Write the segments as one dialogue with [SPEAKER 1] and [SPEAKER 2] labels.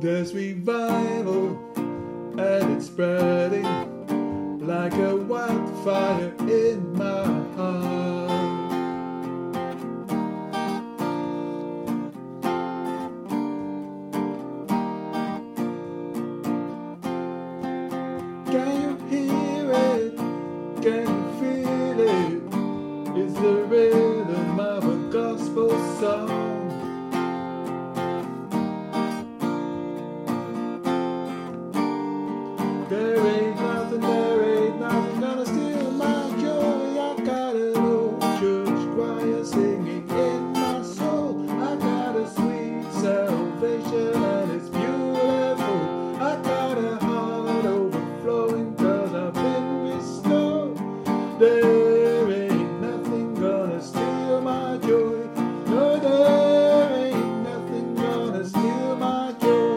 [SPEAKER 1] There's revival and it's spreading like a wildfire in my heart. Can you hear it? Can you feel it? It's the rhythm of a gospel song. There ain't nothing gonna steal my joy. I got an old church choir singing in my soul. I got a sweet salvation and it's beautiful. I got a heart overflowing 'cause I've been restored. There ain't nothing gonna steal my joy. No, there ain't nothing gonna steal my joy.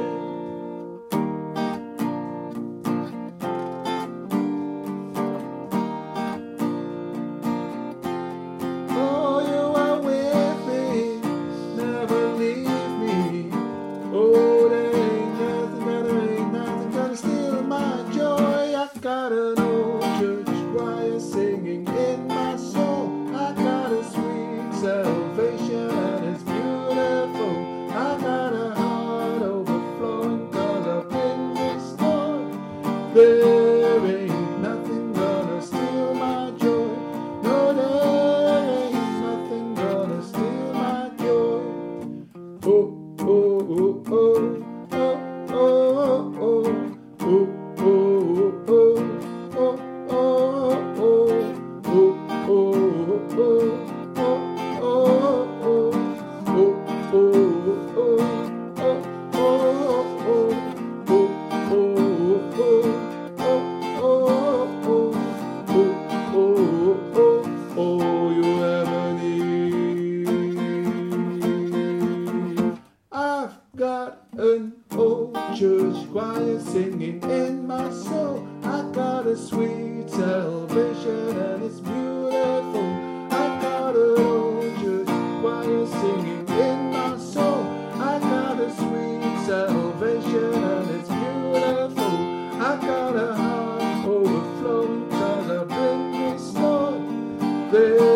[SPEAKER 1] Oh, there ain't nothing gonna steal my joy. I got an old church choir singing in my soul. I got a sweet salvation and it's beautiful. I got a heart overflowing 'cause I've been restored. There ain't nothing gonna steal my joy. No, there ain't nothing gonna steal my joy. Oh, oh, oh, oh. Got an old church choir singing in my soul. I got a sweet salvation and it's beautiful. I got an old church choir singing in my soul. I got a sweet salvation and it's beautiful. I got a heart overflowing 'cause I've been restored.